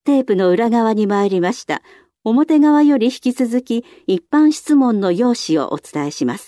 テープの裏側に参りました。表側より引き続き一般質問の用紙をお伝えします。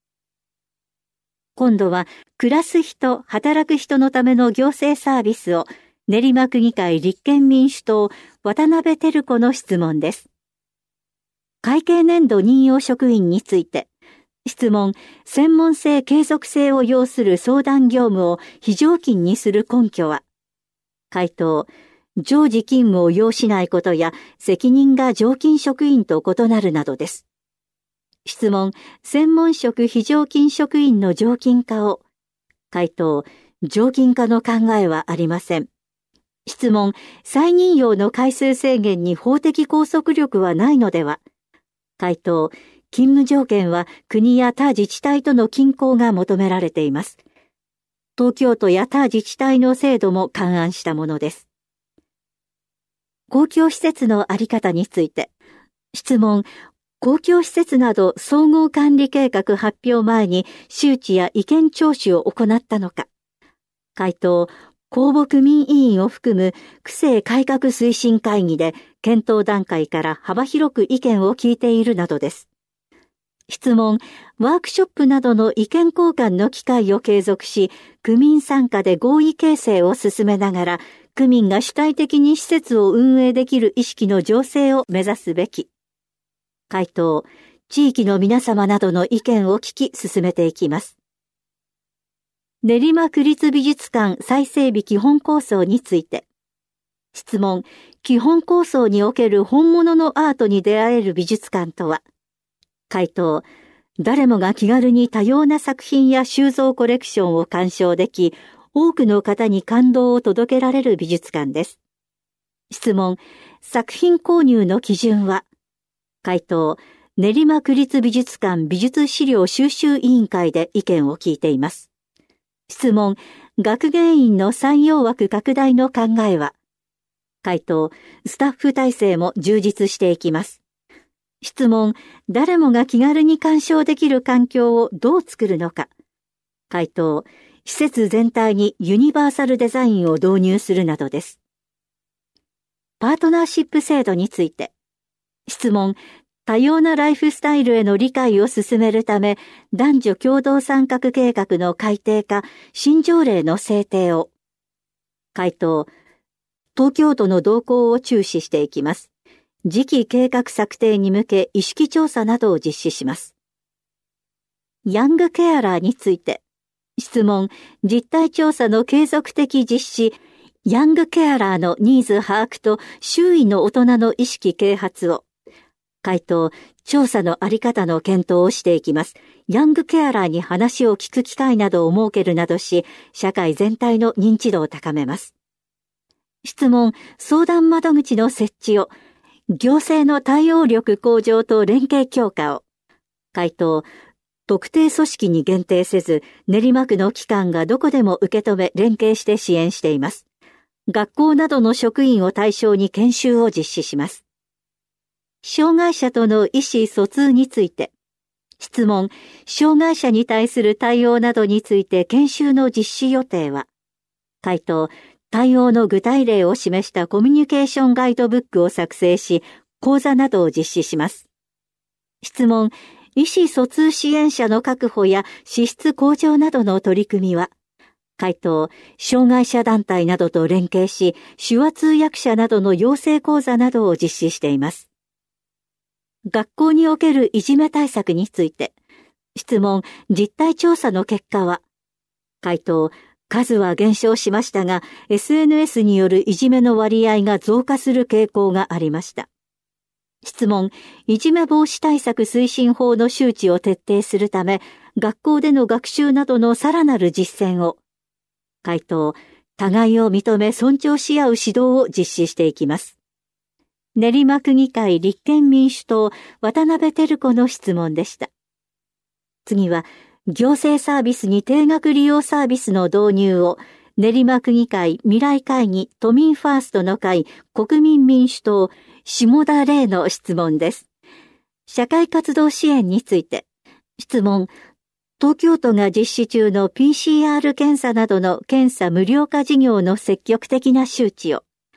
今度は暮らす人、働く人のための行政サービスを練馬区議会立憲民主党渡辺照子の質問です。会計年度任用職員について、質問、専門性継続性を要する相談業務を非常勤にする根拠は？回答、常時勤務を要しないことや責任が常勤職員と異なるなどです。質問、専門職非常勤職員の常勤化を？回答、常勤化の考えはありません。質問、再任用の回数制限に法的拘束力はないのでは？回答、勤務条件は国や他自治体との均衡が求められています。東京都や他自治体の制度も勘案したものです。公共施設の在り方について、質問、公共施設など総合管理計画発表前に周知や意見聴取を行ったのか？回答、公募区民委員を含む区政改革推進会議で検討段階から幅広く意見を聞いているなどです。質問、ワークショップなどの意見交換の機会を継続し、区民参加で合意形成を進めながら、区民が主体的に施設を運営できる意識の醸成を目指すべき。回答、地域の皆様などの意見を聞き進めていきます。練馬区立美術館再整備基本構想について。質問、基本構想における本物のアートに出会える美術館とは？回答、誰もが気軽に多様な作品や収蔵コレクションを鑑賞でき、多くの方に感動を届けられる美術館です。質問、作品購入の基準は？回答、練馬区立美術館美術資料収集委員会で意見を聞いています。質問、学芸員の採用枠拡大の考えは？回答、スタッフ体制も充実していきます。質問、誰もが気軽に鑑賞できる環境をどう作るのか？回答、施設全体にユニバーサルデザインを導入するなどです。パートナーシップ制度について。質問、多様なライフスタイルへの理解を進めるため、男女共同参画計画の改定か、新条例の制定を。回答、東京都の動向を注視していきます。次期計画策定に向け意識調査などを実施します。ヤングケアラーについて。質問、実態調査の継続的実施、ヤングケアラーのニーズ把握と周囲の大人の意識啓発を。回答、調査のあり方の検討をしていきます。ヤングケアラーに話を聞く機会などを設けるなどし、社会全体の認知度を高めます。質問、相談窓口の設置を。行政の対応力向上と連携強化を。回答、特定組織に限定せず、練馬区の機関がどこでも受け止め連携して支援しています。学校などの職員を対象に研修を実施します。障害者との意思疎通について。質問、障害者に対する対応などについて研修の実施予定は？回答、対応の具体例を示したコミュニケーションガイドブックを作成し、講座などを実施します。質問、意思疎通支援者の確保や資質向上などの取り組みは？回答、障害者団体などと連携し、手話通訳者などの養成講座などを実施しています。学校におけるいじめ対策について。質問、実態調査の結果は？回答、数は減少しましたが、SNS によるいじめの割合が増加する傾向がありました。質問、いじめ防止対策推進法の周知を徹底するため、学校での学習などのさらなる実践を。回答、互いを認め尊重し合う指導を実施していきます。練馬区議会立憲民主党渡辺照子の質問でした。次は、行政サービスに定額利用サービスの導入を練馬区議会未来会議都民ファーストの会国民民主党下田玲の質問です。社会活動支援について。質問、東京都が実施中の PCR 検査などの検査無料化事業の積極的な周知を。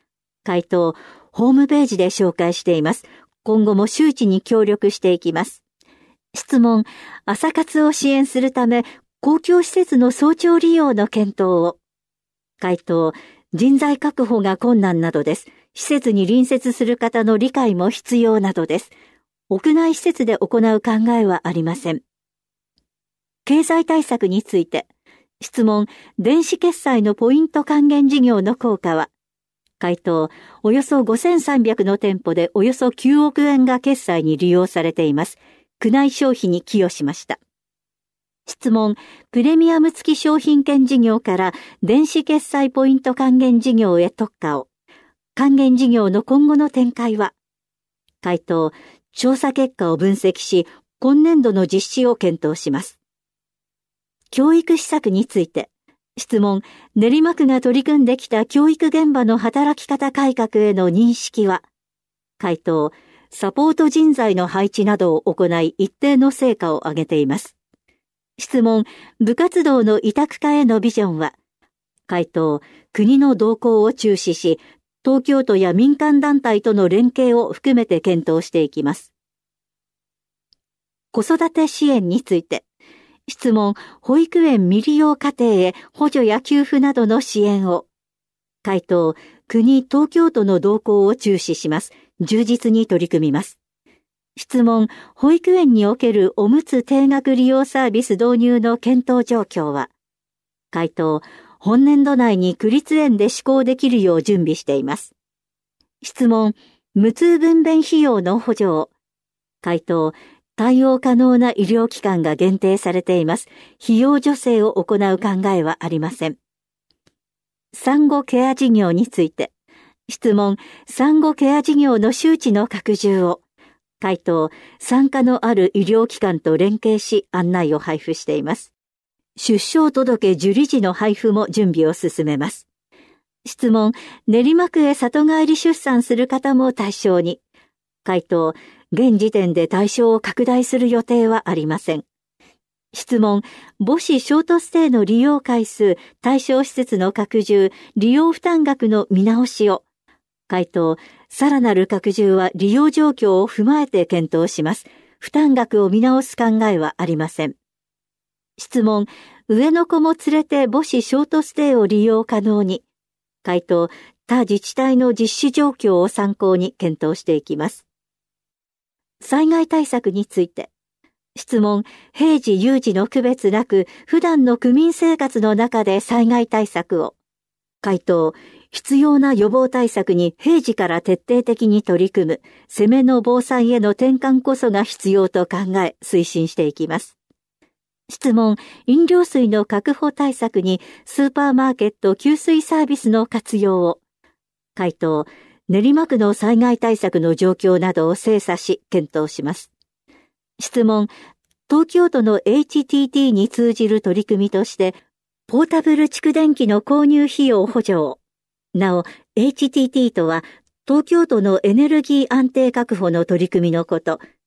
回答、ホームページで紹介しています。今後も周知に協力していきます。質問、朝活を支援するため、公共施設の早朝利用の検討を。回答、人材確保が困難などです。施設に隣接する方の理解も必要などです。屋内施設で行う考えはありません。経済対策について。質問、電子決済のポイント還元事業の効果は。回答、およそ5300の店舗でおよそ9億円が決済に利用されています。区内消費に寄与しました。質問、プレミアム付き商品券事業から電子決済ポイント還元事業へ特化を。還元事業の今後の展開は。回答、調査結果を分析し、今年度の実施を検討します。教育施策について。質問、練馬区が取り組んできた教育現場の働き方改革への認識は。回答、サポート人材の配置などを行い一定の成果を上げています。質問、部活動の委託化へのビジョンは。回答、国の動向を注視し、東京都や民間団体との連携を含めて検討していきます。子育て支援について。質問、保育園未利用家庭へ補助や給付などの支援を。回答、国、東京都の動向を注視します。充実に取り組みます。質問、保育園におけるおむつ定額利用サービス導入の検討状況は。回答、本年度内に区立園で施行できるよう準備しています。質問、無痛分娩費用の補助を。回答、対応可能な医療機関が限定されています。費用助成を行う考えはありません。産後ケア事業について。質問、産後ケア事業の周知の拡充を。回答、参加のある医療機関と連携し案内を配布しています。出生届受理時の配布も準備を進めます。質問、練馬区へ里帰り出産する方も対象に。回答、現時点で対象を拡大する予定はありません。質問、母子ショートステイの利用回数、対象施設の拡充、利用負担額の見直しを。回答、さらなる拡充は利用状況を踏まえて検討します。負担額を見直す考えはありません。質問、上の子も連れて母子ショートステイを利用可能に。回答、他自治体の実施状況を参考に検討していきます。災害対策について。質問、平時有事の区別なく、普段の区民生活の中で災害対策を。回答、必要な予防対策に平時から徹底的に取り組む、攻めの防災への転換こそが必要と考え、推進していきます。質問、飲料水の確保対策にスーパーマーケット給水サービスの活用を。回答、練馬区の災害対策の状況などを精査し検討します。質問、東京都の HTT に通じる取り組みとして、ポータブル蓄電器の購入費用補助を。なお、HTT とは、東京都のエネルギー安定確保の取り組みのこと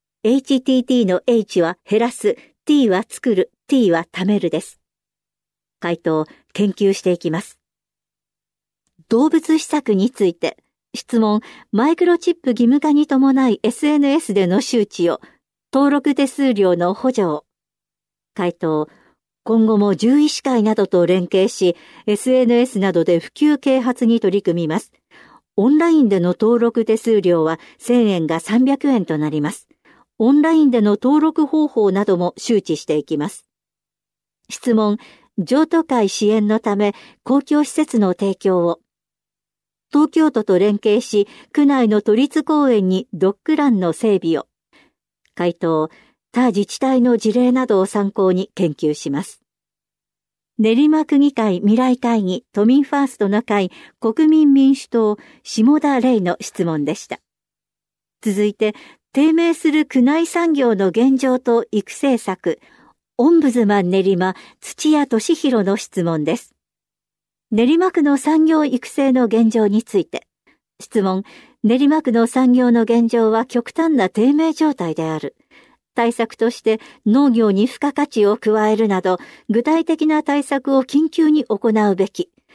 。HTT の H は減らす、T は作る、T は貯めるです。回答、研究していきます。動物施策について。質問、マイクロチップ義務化に伴い SNS での周知を。登録手数料の補助を。回答、今後も獣医師会などと連携し、SNS などで普及啓発に取り組みます。オンラインでの登録手数料は1000円が300円となります。オンラインでの登録方法なども周知していきます。質問、譲渡会支援のため公共施設の提供を。東京都と連携し、区内の都立公園にドッグランの整備を。回答、他自治体の事例などを参考に研究します。練馬区議会未来会議都民ファーストの会国民民主党下田玲の質問でした。続いて、低迷する区内産業の現状と育成策、オンブズマン練馬土屋俊弘の質問です。練馬区の産業育成の現状について。質問、練馬区の産業の現状は極端な低迷状態である。対策として農業に付加価値を加えるなど、具体的な対策を緊急に行うべき。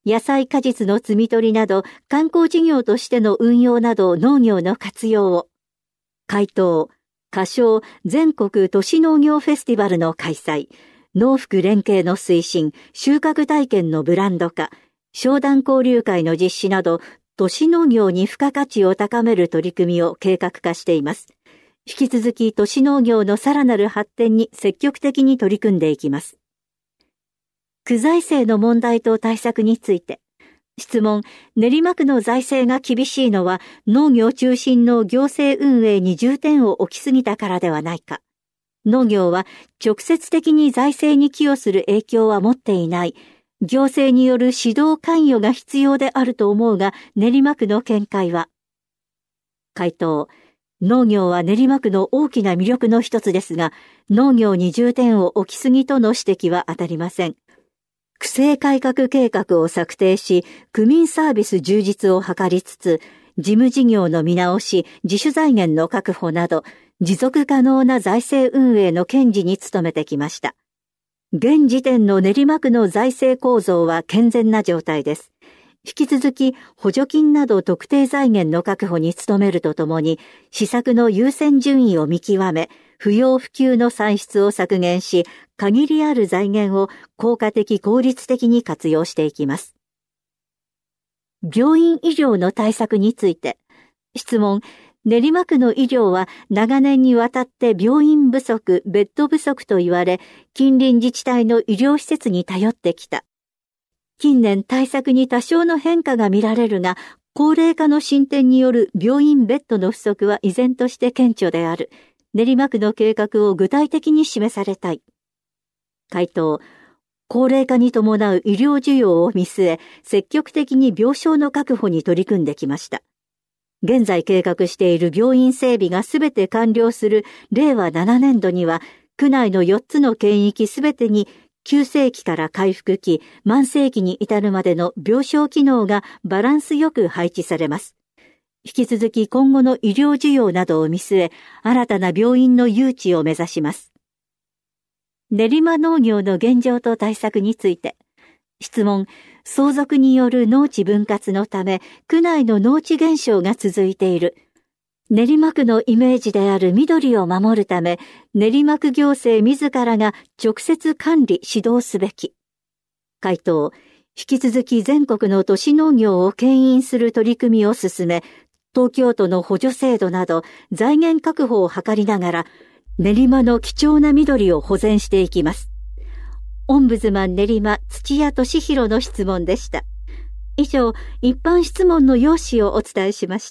野菜果実の摘み取りなど観光事業としての運用など農業の活用を。回答、仮称全国都市農業フェスティバルの開催、農福連携の推進、収穫体験のブランド化、商談交流会の実施など、都市農業に付加価値を高める取り組みを計画化しています。引き続き都市農業のさらなる発展に積極的に取り組んでいきます。区財政の問題と対策について、質問、練馬区の財政が厳しいのは農業中心の行政運営に重点を置きすぎたからではないか。農業は直接的に財政に寄与する影響は持っていない。行政による指導関与が必要であると思うが、練馬区の見解は。回答、農業は練馬区の大きな魅力の一つですが、農業に重点を置きすぎとの指摘は当たりません。区政改革計画を策定し、区民サービス充実を図りつつ、事務事業の見直し、自主財源の確保など、持続可能な財政運営の堅持に努めてきました。現時点の練馬区の財政構造は健全な状態です。引き続き補助金など特定財源の確保に努めるとともに、施策の優先順位を見極め、不要不急の歳出を削減し、限りある財源を効果的効率的に活用していきます。病院医療の対策について、質問、練馬区の医療は長年にわたって病院不足、ベッド不足と言われ、近隣自治体の医療施設に頼ってきた。近年対策に多少の変化が見られるが、高齢化の進展による病院ベッドの不足は依然として顕著である。練馬区の計画を具体的に示されたい。回答、高齢化に伴う医療需要を見据え、積極的に病床の確保に取り組んできました。現在計画している病院整備がすべて完了する令和7年度には、区内の4つの県域すべてに急性期から回復期、慢性期に至るまでの病床機能がバランスよく配置されます。引き続き今後の医療需要などを見据え、新たな病院の誘致を目指します。練馬農業の現状と対策について、質問、相続による農地分割のため、区内の農地減少が続いている。練馬区のイメージである緑を守るため、練馬区行政自らが直接管理指導すべき。回答、引き続き全国の都市農業を牽引する取り組みを進め、東京都の補助制度など財源確保を図りながら、練馬の貴重な緑を保全していきます。オンブズマン練馬土屋俊弘の質問でした。以上、一般質問の要旨をお伝えしました。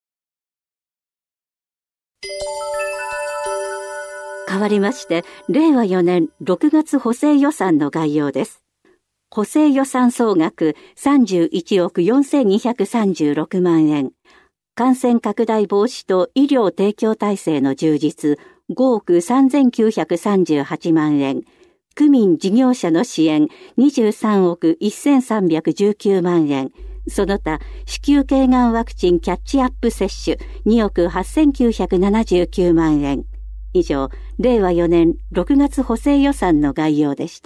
変わりまして、令和4年6月補正予算の概要です。補正予算総額31億4236万円。感染拡大防止と医療提供体制の充実5億3938万円。区民事業者の支援23億1319万円。その他、子宮頸がんワクチンキャッチアップ接種2億8979万円。以上、令和4年6月補正予算の概要でした。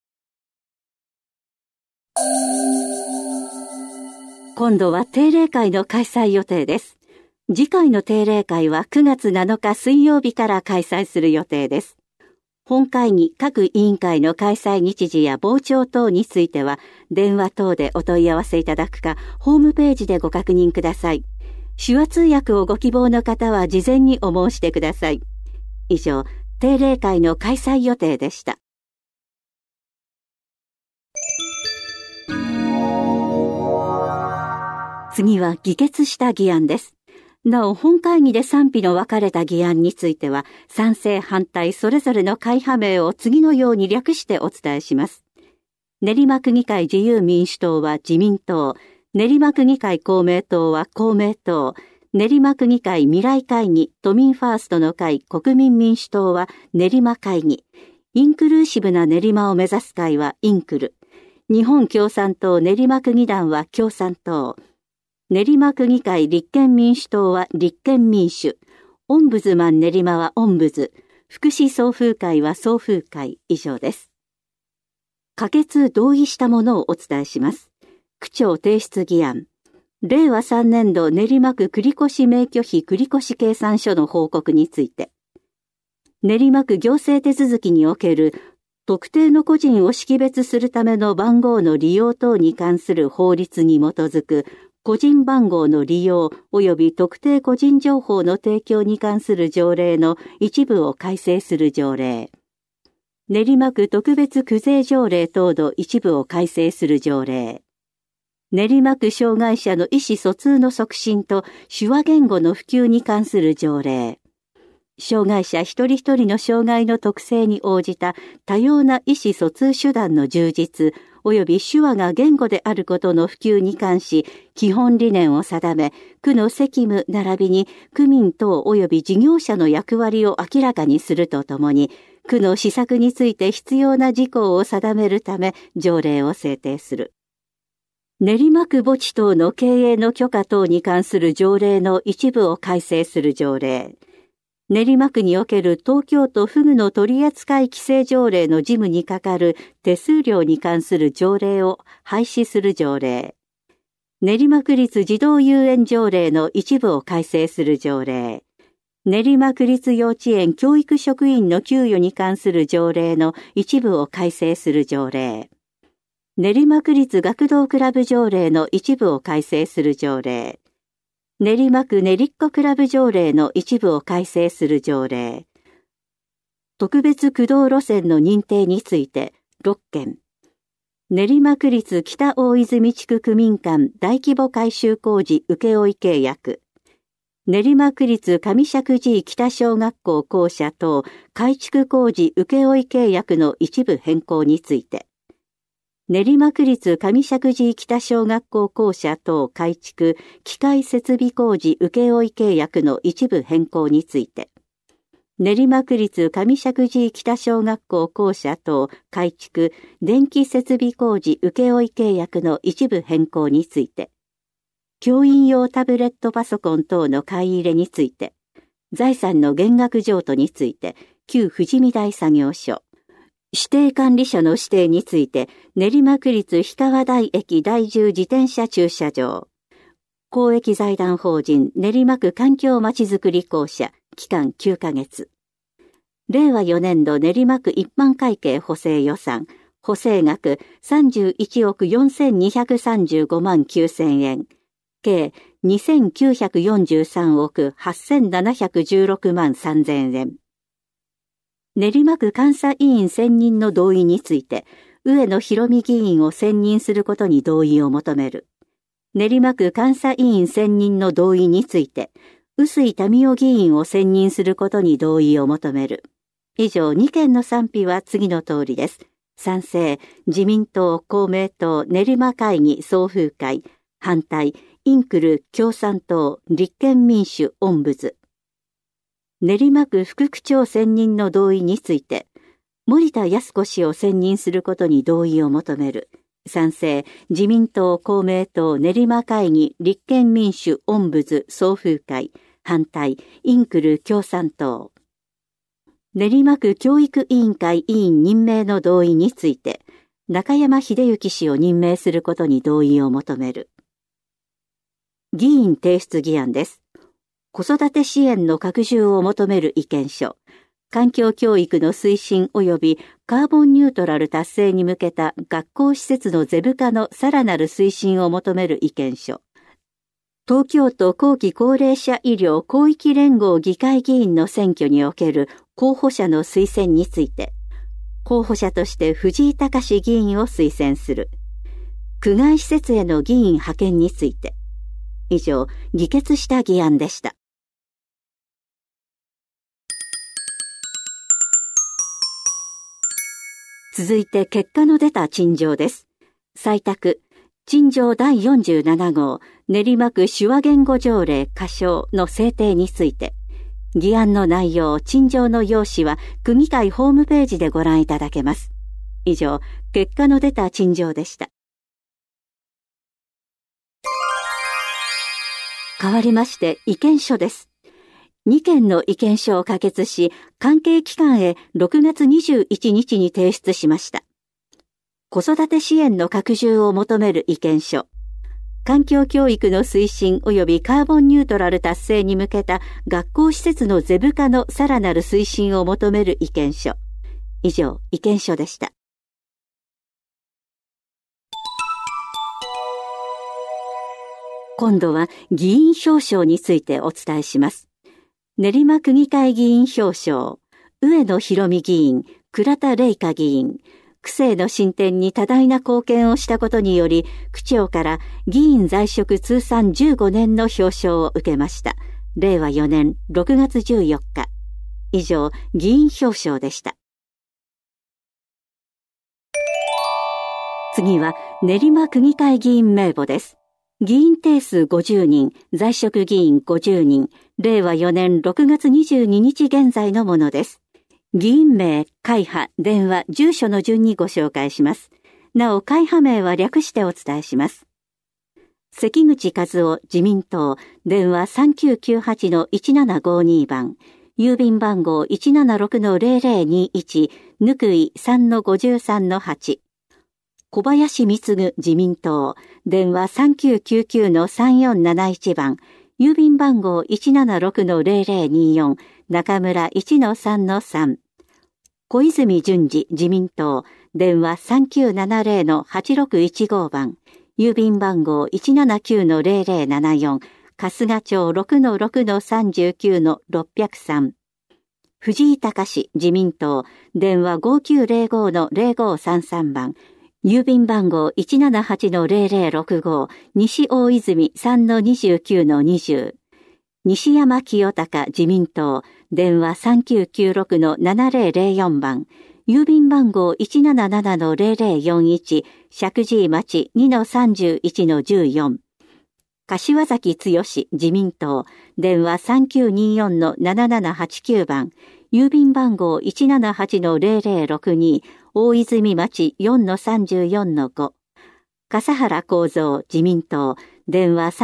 今度は定例会の開催予定です。次回の定例会は9月7日水曜日から開催する予定です。本会議各委員会の開催日時や傍聴等については、電話等でお問い合わせいただくか、ホームページでご確認ください。手話通訳をご希望の方は事前にお申してください。以上、定例会の開催予定でした。次は議決した議案です。なお、本会議で賛否の分かれた議案については、賛成反対それぞれの会派名を次のように略してお伝えします。練馬区議会自由民主党は自民党、練馬区議会公明党は公明党、練馬区議会未来会議都民ファーストの会国民民主党は練馬会議、インクルーシブな練馬を目指す会はインクル、日本共産党練馬区議団は共産党、練馬区議会立憲民主党は立憲民主、オンブズマン練馬はオンブズ、福祉送風会は送風会以上です。可決同意したものをお伝えします。 区長提出議案。令和3年度練馬区繰越免許費繰越計算書の報告について、練馬区行政手続きにおける特定の個人を識別するための番号の利用等に関する法律に基づく個人番号の利用及び特定個人情報の提供に関する条例の一部を改正する条例。練馬区特別区税条例等の一部を改正する条例。練馬区障害者の意思疎通の促進と手話言語の普及に関する条例。障害者一人一人の障害の特性に応じた多様な意思疎通手段の充実及び手話が言語であることの普及に関し基本理念を定め、区の責務並びに区民等及び事業者の役割を明らかにするとともに、区の施策について必要な事項を定めるため条例を制定する。練馬区墓地等の経営の許可等に関する条例の一部を改正する条例。練馬区における東京都フグの取扱規制条例の事務にかかる手数料に関する条例を廃止する条例。練馬区立児童遊園条例の一部を改正する条例。練馬区立幼稚園教育職員の給与に関する条例の一部を改正する条例。練馬区立学童クラブ条例の一部を改正する条例。練馬区練っ子クラブ条例の一部を改正する条例。特別区道路線の認定について6件。練馬区立北大泉地区区民間大規模改修工事請負契約。練馬区立上石神井北小学校校舎等改築工事請負契約の一部変更について。練馬区立上石神井北小学校校舎等改築機械設備工事請負契約の一部変更について。練馬区立上石神井北小学校校舎等改築電気設備工事請負契約の一部変更について。教員用タブレットパソコン等の買い入れについて。財産の減額譲渡について旧富士見台作業所。指定管理者の指定について、練馬区立氷川台駅第10自転車駐車場。公益財団法人練馬区環境まちづくり公社、期間9ヶ月。令和4年度練馬区一般会計補正予算、補正額31億4235万9000円。計2943億8716万3000円。練馬区監査委員選任の同意について、上野博美議員を選任することに同意を求める。練馬区監査委員選任の同意について、臼井民夫議員を選任することに同意を求める。以上2件の賛否は次の通りです。賛成、自民党、公明党、練馬会議総風会。反対、インクル、共産党、立憲民主、オンブズ。練馬区副区長選任の同意について、森田靖子氏を選任することに同意を求める。賛成、自民党、公明党、練馬会議、立憲民主、オンブズ、総風会。反対、インクル、共産党。練馬区教育委員会委員任命の同意について、中山秀幸氏を任命することに同意を求める。議員提出議案です。子育て支援の拡充を求める意見書、環境教育の推進及びカーボンニュートラル達成に向けた学校施設のゼブ化のさらなる推進を求める意見書、東京都後期高齢者医療広域連合議会議員の選挙における候補者の推薦について、候補者として藤井隆議員を推薦する。区外施設への議員派遣について。以上、議決した議案でした。続いて結果の出た陳情です。採択、陳情第47号、練馬区手話言語条例仮称の制定について、議案の内容、陳情の要旨は区議会ホームページでご覧いただけます。以上、結果の出た陳情でした。変わりまして意見書です。2件の意見書を可決し、関係機関へ6月21日に提出しました。子育て支援の拡充を求める意見書。 環境教育の推進及びカーボンニュートラル達成に向けた学校施設のゼブ化のさらなる推進を求める意見書。以上、意見書でした。今度は議員表彰についてお伝えします。練馬区議会議員表彰、上野博美議員、倉田玲香議員、区政の進展に多大な貢献をしたことにより、区長から議員在職通算15年の表彰を受けました。令和4年6月14日。以上、議員表彰でした。次は練馬区議会議員名簿です。議員定数50人、在職議員50人、令和4年6月22日現在のものです。議員名、会派、電話、住所の順にご紹介します。なお、会派名は略してお伝えします。関口和夫、自民党、電話 3998-1752 番、郵便番号 176-0021、ぬくい 3-53-8。小林貢、自民党、電話 3999-3471 番、郵便番号 176-0024、中村 1-3-3。小泉純次、自民党、電話 3970-8615 番、郵便番号 179-0074、春日町 6-6-39-603。藤井隆、自民党、電話 5905-0533 番、郵便番号 178-0065、西大泉 3-29-20。西山清隆、自民党、電話 3996-7004 番、郵便番号 177-0041、石神井町 2-31-14。柏崎剛、自民党、電話 3924-7789 番、郵便番号 178-0062、大泉町 4-34-5。笠原幸三、自民党、電話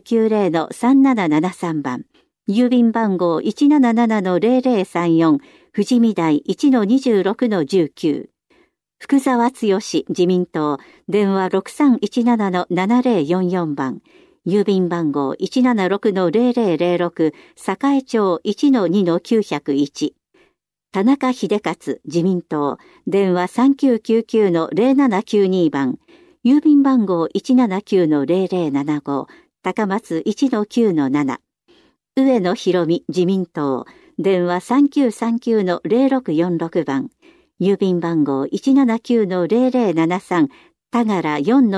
3990-3773 番、郵便番号 177-0034、富士見台 1-26-19。福沢剛、自民党、電話 6317-7044 番、郵便番号 176-0006、栄町 1-2-901。田中秀勝、自民党、電話 3999-0792 番、郵便番号 179-0075、高松 1-9-7。上野博美、自民党、電話 3939-0646 番、郵便番号 179-0073、田柄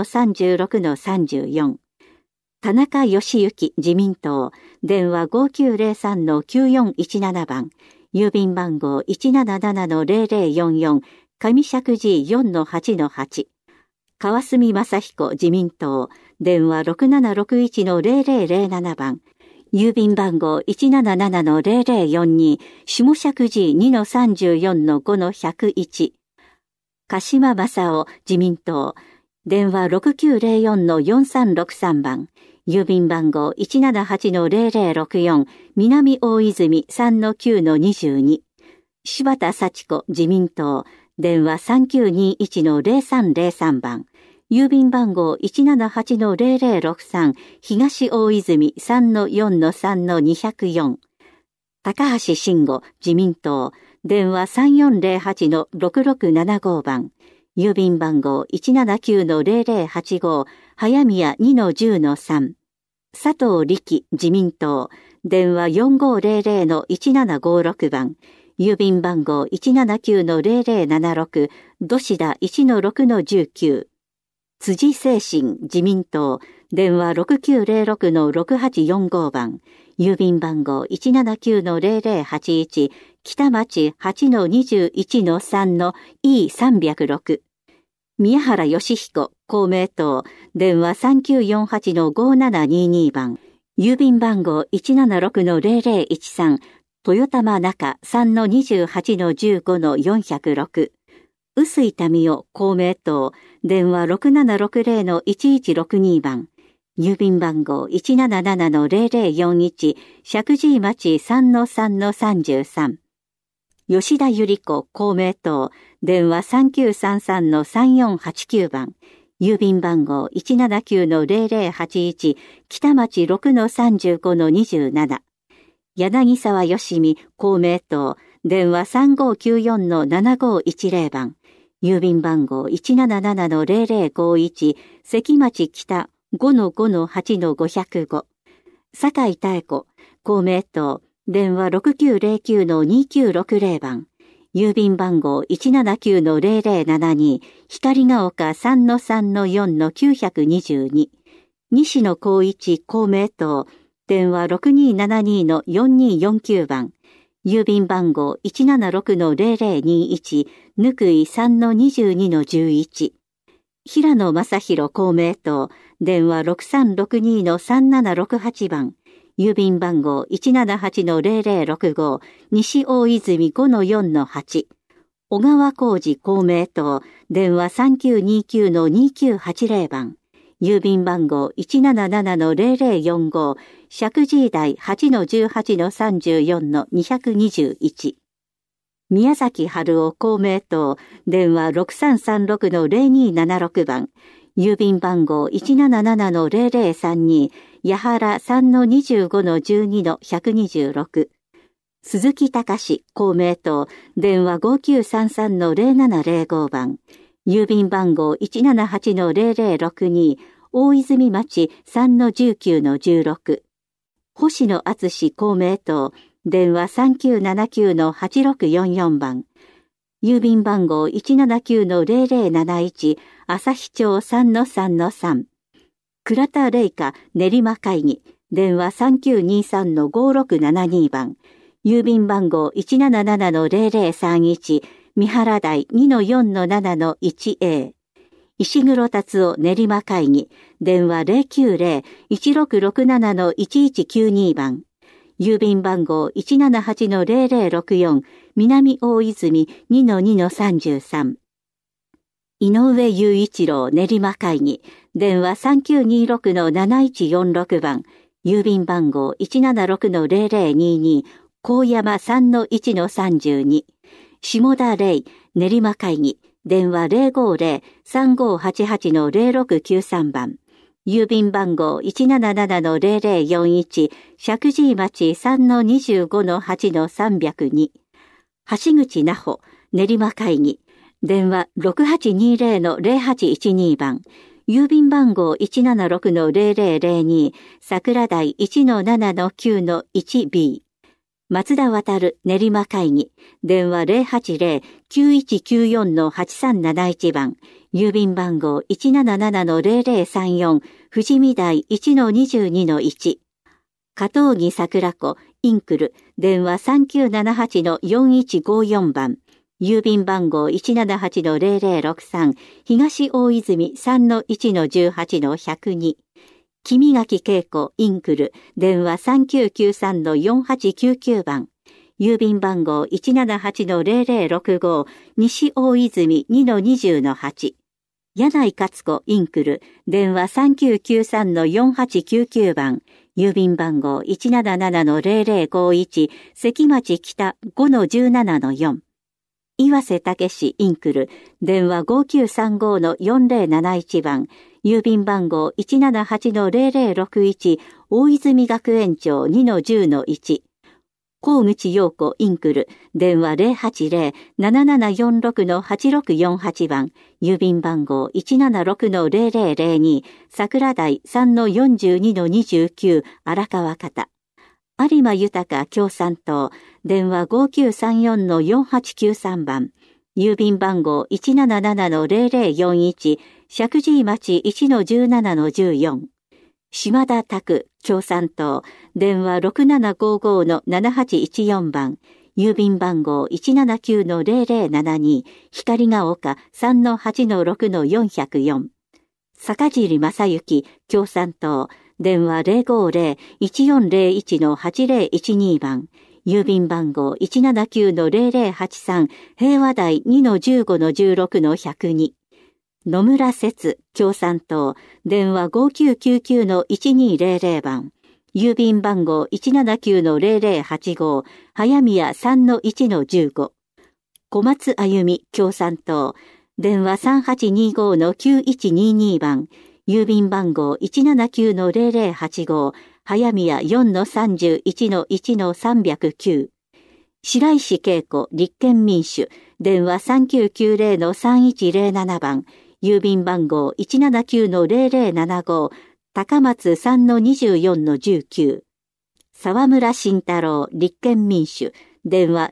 4-36-34。田中義行、自民党、電話 5903-9417 番、郵便番号 177-0044、上石神井 4-8-8。川澄正彦、自民党、電話 6761-0007 番、郵便番号 177-0042、下石神井 2-34-5-101。鹿島正夫、自民党、電話 6904-4363 番、郵便番号 178-0064、南大泉 3-9-22。柴田幸子、自民党、電話 3921-0303 番、郵便番号 178-0063、東大泉 3-4-3-204。高橋慎吾、自民党、電話 3408-6675 番、郵便番号 179-0085、早宮 2-10-3。佐藤力、自民党、電話 4500-1756 番、郵便番号 179-0076、土師田 1-6-19。辻清新、自民党、電話 6906-6845 番、郵便番号 179-0081、北町 8-21-3-E306。宮原義彦、公明党、電話 3948-5722 番、郵便番号 176-0013、豊玉中 3-28-15-406。臼井民夫、公明党、電話 6760-1162 番、郵便番号 177-0041、石神井町 3-3-33。吉田百合子、公明党、電話 3933-3489 番、 郵便番号 179-0081 北町 6-35-27 柳沢よしみ公明党電話 3594-7510 番郵便番号 177-0051 関町北 5-5-8-505 酒井妙子公明党電話 6909-2960 番郵便番号 179-0072 光が丘 3-3-4-922 西野光一公明党電話 6272-4249 番郵便番号 176-0021 ぬくい 3-22-11 平野正宏公明党電話 6362-3768 番郵便番号 178-0065 西大泉 5-4-8 小川浩二公明党電話 3929-2980 番郵便番号 177-0045 石神井台 8-18-34-221宮崎春夫公明党電話 6336-0276 番郵便番号 177-0032 八原 3-25-12-126 鈴木隆公明党電話 5933-0705 番郵便番号 178-0062 大泉町 3-19-16 星野敦公明党電話 3979-8644 番郵便番号 179-0071 旭町 3-3-3 倉田玲香練馬会議電話 3923-5672 番郵便番号 177-0031 三原台 2-4-7-1A 石黒達夫練馬会議電話 090-1667-1192 番郵便番号 178-0064 南大泉 2-2-33 井上雄一郎練馬会議電話 3926-7146 番郵便番号 176-0022 高山 3-1-32 下田玲練馬会議電話 050-3588-0693 番郵便番号 177-0041 石神井町 3-25-8-302 橋口奈穂練馬会議電話 6820-0812 番郵便番号 176-0002 桜台 1-7-9-1B 松田渡練馬会議電話 080-9194-8371 番郵便番号 177-0034 富士見台 1-22-1 加藤木桜子インクル電話 3978-4154 番郵便番号 178-0063 東大泉 3-1-18-102 君垣恵子インクル電話 3993-4899 番郵便番号 178-0065 西大泉 2-20-8 柳井勝子インクル電話 3993-4899 番郵便番号 177-0051 関町北 5-17-4 岩瀬武史インクル電話 5935-4071 番郵便番号 178-0061 大泉学園町 2-10-1 河口陽子インクル電話 080-7746-8648 番郵便番号 176-0002 桜台 3-42-29 荒川方有馬豊共産党電話 5934-4893 番郵便番号 177-0041 石神井町 1-17-14 島田拓共産党電話 6755-7814 番郵便番号 179-0072 光が丘 3-8-6-404 坂尻正幸共産党電話 050-1401-8012 番郵便番号 179-0083 平和台 2-15-16-102 野村節共産党電話 5999-1200 番郵便番号 179-0085 早宮 3-1-15 小松あゆみ共産党電話3825-9122番、郵便番号 179-0085、早宮 4-31-1-309。白石恵子、立憲民主、電話3990-3107番、郵便番号 179-0075、高松 3-24-19。沢村慎太郎、立憲民主、電話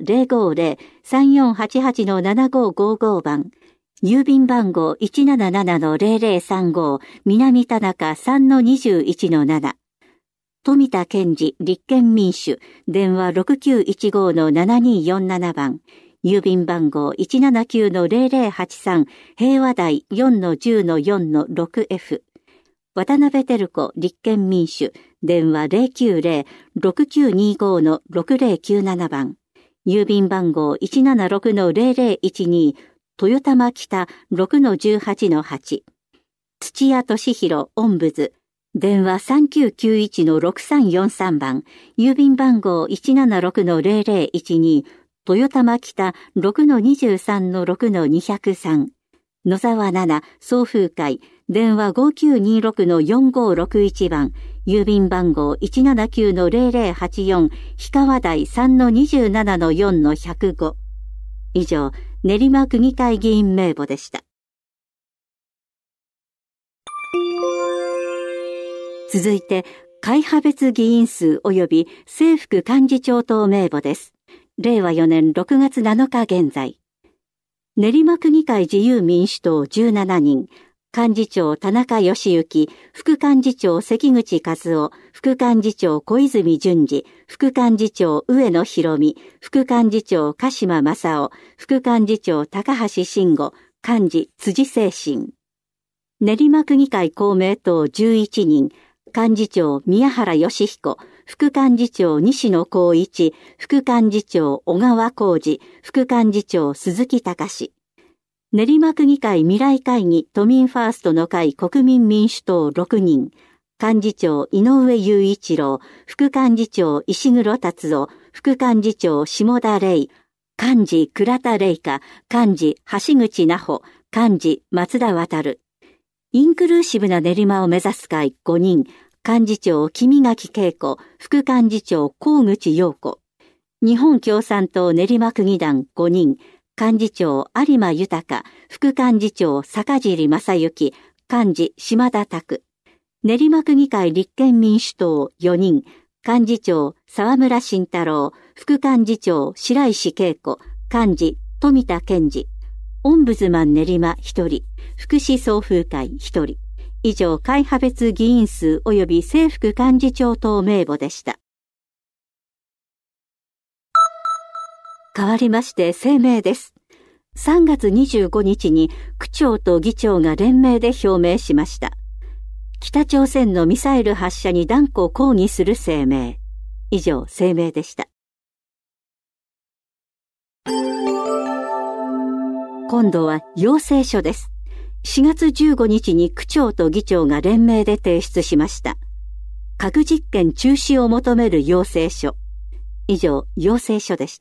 050-3488-7555 番、郵便番号 177-0035、南田中 3-21-7。富田健二、立憲民主、電話 6915-7247 番、郵便番号 179-0083、平和台 4-10-4-6F。渡辺照子、立憲民主、電話 090-6925-6097 番、郵便番号 176-0012、豊玉北 6-18-8。土屋俊弘、オンブズ、電話 3991-6343 番、郵便番号 176-0012、豊玉北 6-23-6-203。野沢奈々、送風会、電話 5926-4561 番、郵便番号 179-0084、氷川台 3-27-4-105。以上、練馬区議会議員名簿でした。続いて、会派別議員数及び正副幹事長等名簿です。令和4年6月7日現在。練馬区議会自由民主党17人、幹事長田中義行、副幹事長関口和夫、副幹事長小泉純二、副幹事長上野博美、副幹事長鹿島正夫、副幹事長高橋慎吾、幹事辻清新。練馬区議会公明党11人、幹事長宮原義彦、副幹事長西野光一、副幹事長小川浩二、副幹事長鈴木隆。練馬区議会未来会議都民ファーストの会国民民主党6人、幹事長井上雄一郎、副幹事長石黒達夫、副幹事長下田玲、幹事倉田玲香、幹事橋口奈穂、幹事松田渉。インクルーシブな練馬を目指す会5人、幹事長君垣恵子、副幹事長河口陽子。日本共産党練馬区議団5人、幹事長有馬豊、副幹事長坂尻正幸、幹事島田拓。練馬区議会立憲民主党4人、幹事長沢村慎太郎、副幹事長白石恵子、幹事富田健二。オンブズマン練馬1人、福祉総風会1人。以上、会派別議員数及び正副幹事長等名簿でした。変わりまして声明です。3月25日に区長と議長が連名で表明しました。北朝鮮のミサイル発射に断固抗議する声明。以上、声明でした。今度は要請書です。4月15日に区長と議長が連名で提出しました。核実験中止を求める要請書。以上、要請書でした。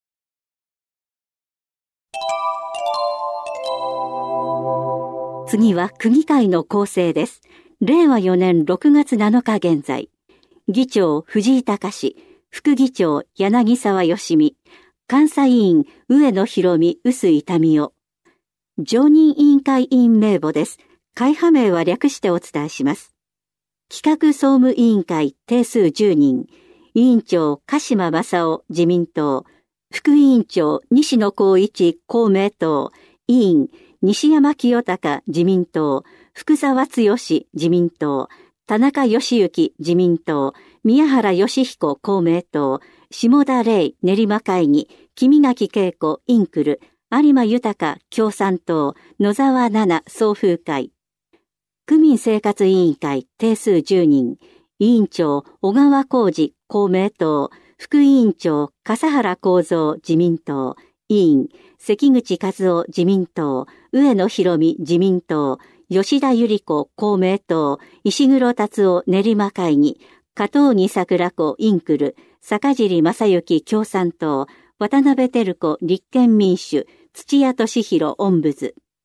次は区議会の構成です。令和4年6月7日現在。議長藤井隆、副議長柳沢義美、監査委員上野博美、臼井民夫。常任委員会委員名簿です。会派名は略してお伝えします。企画総務委員会定数10人、委員長鹿島正夫自民党、副委員長西野光一公明党、委員西山清隆自民党、福沢剛自民党、田中義行自民党、宮原義彦公明党、下田玲練馬会議、君垣恵子インクル、有馬豊共産党、野沢奈々総風会。区民生活委員会定数10人、委員長小川浩二公明党、副委員長笠原幸三自民党、委員関口和夫自民党、上野博美自民党、吉田百合子公明党、石黒達夫練馬会議、加藤木桜子インクル、坂尻正幸共産党、渡辺照子立憲民主、土屋俊弘オンブズ。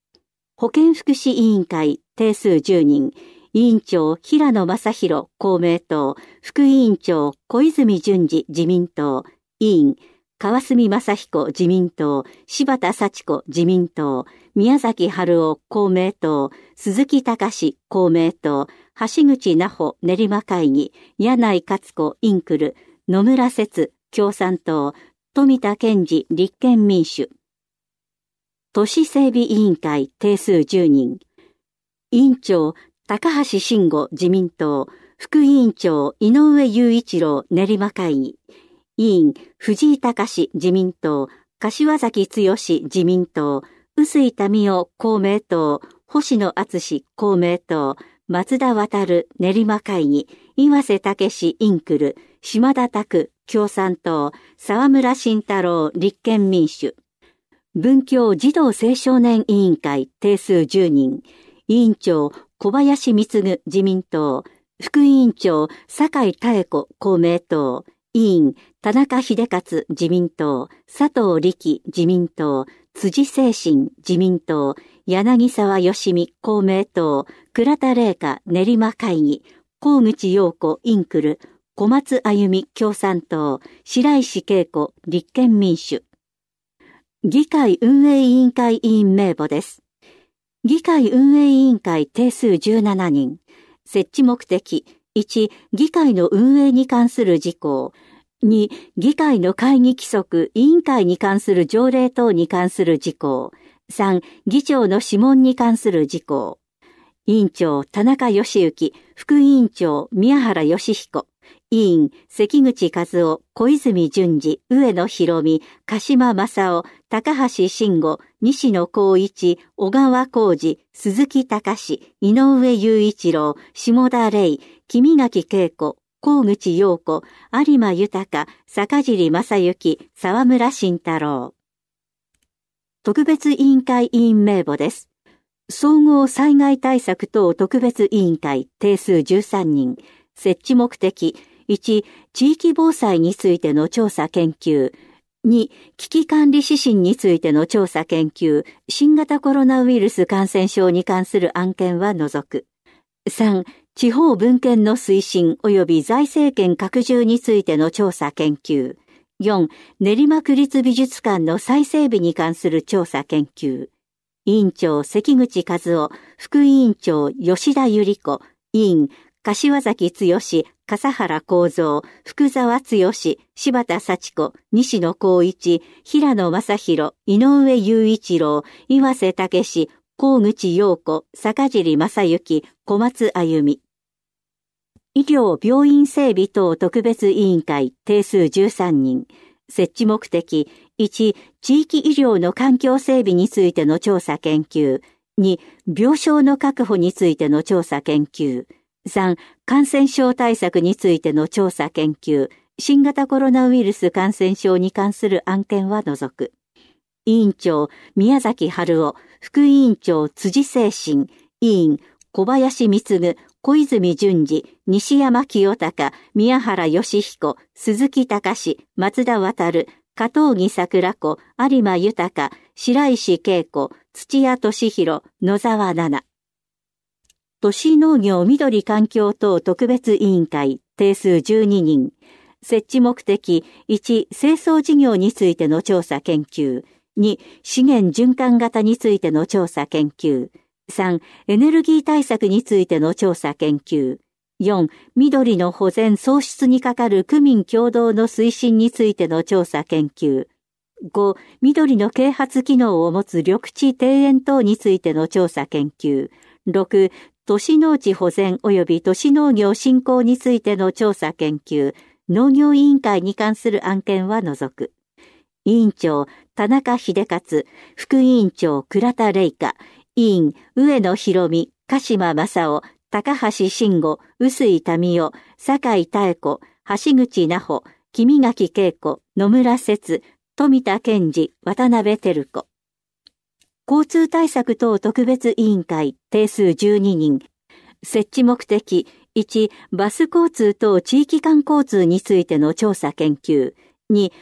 保健福祉委員会定数10人、委員長平野正宏公明党、副委員長小泉純司自民党、委員川澄正彦自民党、柴田幸子自民党、宮崎春夫公明党、鈴木隆公明党、橋口奈穂練馬会議、柳井勝子インクル、野村節共産党、富田健次立憲民主。都市整備委員会定数10人。委員長高橋慎吾自民党、副委員長井上雄一郎練馬会議。委員藤井隆自民党、柏崎剛自民党、臼井民夫公明党、星野敦公明党、松田航練馬会議、岩瀬武インクル、島田拓共産党、沢村慎太郎立憲民主。文教児童青少年委員会定数10人。委員長小林貢自民党、副委員長酒井妙子公明党、委員田中秀勝自民党、佐藤力自民党、辻清心自民党、柳沢義美公明党、倉田玲香練馬会議、河口洋子インクル、小松あゆみ共産党、白石恵子立憲民主。議会運営委員会委員名簿です。議会運営委員会定数17人。設置目的。1、議会の運営に関する事項。2、議会の会議規則、委員会に関する条例等に関する事項。3、議長の諮問に関する事項。委員長、田中義行、副委員長、宮原義彦。委員、関口和夫、小泉純司、上野博美、鹿島正夫、高橋慎吾、西野光一、小川浩二、鈴木隆、井上雄一郎、下田玲、君垣恵子、河口洋子、有馬豊、坂尻正幸、沢村慎太郎。特別委員会委員名簿です。総合災害対策等特別委員会定数13人。設置目的。1、地域防災についての調査研究。2、危機管理指針についての調査研究。新型コロナウイルス感染症に関する案件は除く。3、地方分権の推進及び財政権拡充についての調査研究。4、練馬区立美術館の再整備に関する調査研究。委員長関口和夫、副委員長吉田百合子、委員柏崎剛、笠原幸三、福沢剛、柴田幸子、西野光一、平野正宏、井上雄一郎、岩瀬武史、河口洋子、坂尻正幸、小松あゆみ。医療病院整備等特別委員会定数13人。設置目的。1、地域医療の環境整備についての調査研究。2、病床の確保についての調査研究。3、感染症対策についての調査研究。新型コロナウイルス感染症に関する案件は除く。委員長、宮崎春夫、副委員長、辻清心、委員、小林貢、小泉純司、西山清隆、宮原義彦、鈴木隆、松田航、加藤木桜子、有馬豊、白石恵子、土屋俊弘、野沢奈々。都市農業緑環境等特別委員会定数12人。設置目的。1、清掃事業についての調査研究。2、資源循環型についての調査研究。3、エネルギー対策についての調査研究。4、緑の保全創出にかかる区民共同の推進についての調査研究。5、緑の啓発機能を持つ緑地庭園等についての調査研究。6、都市農地保全及び都市農業振興についての調査研究。農業委員会に関する案件は除く。委員長、田中秀勝、副委員長、倉田玲香、委員、上野博美、鹿島正夫、高橋慎吾、臼井民夫、酒井妙子、橋口奈穂、君垣恵子、野村節、富田健次、渡辺照子。交通対策等特別委員会定数12人。設置目的。1、バス交通等地域間交通についての調査研究。2、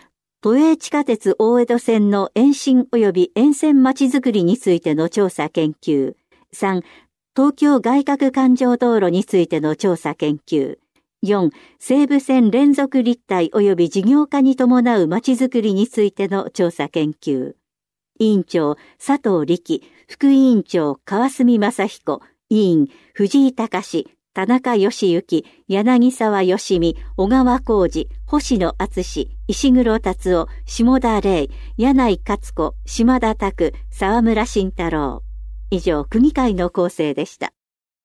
都営地下鉄大江戸線の延伸及び沿線まちづくりについての調査研究。3、東京外郭環状道路についての調査研究。4、西武線連続立体及び事業化に伴うまちづくりについての調査研究。委員長、佐藤力、副委員長、川澄正彦、委員、藤井隆、田中義行、柳沢義美、小川浩二、星野敦、石黒達夫、下田玲、柳井勝子、島田拓、沢村慎太郎。以上、区議会の構成でした。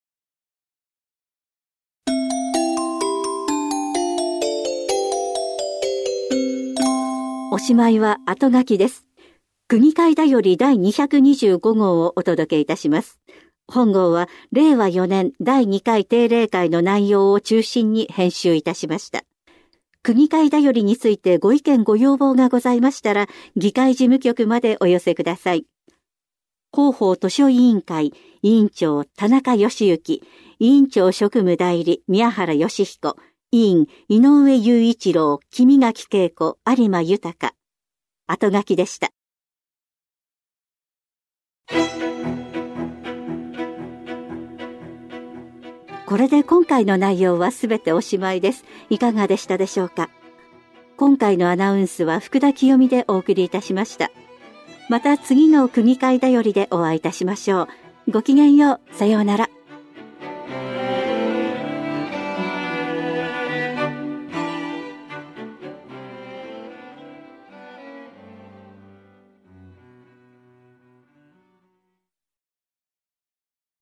おしまいは後書きです。区議会だより第225号をお届けいたします。本号は令和4年第2回定例会の内容を中心に編集いたしました。区議会だよりについてご意見ご要望がございましたら、議会事務局までお寄せください。広報図書委員会委員長田中義行、委員長職務代理宮原義彦、委員井上雄一郎、君垣恵子、有馬豊。後書きでした。これで今回の内容はすべておしまいです。いかがでしたでしょうか。今回のアナウンスは福田清美でお送りいたしました。また次の区議会だよりでお会いいたしましょう。ごきげんよう。さようなら。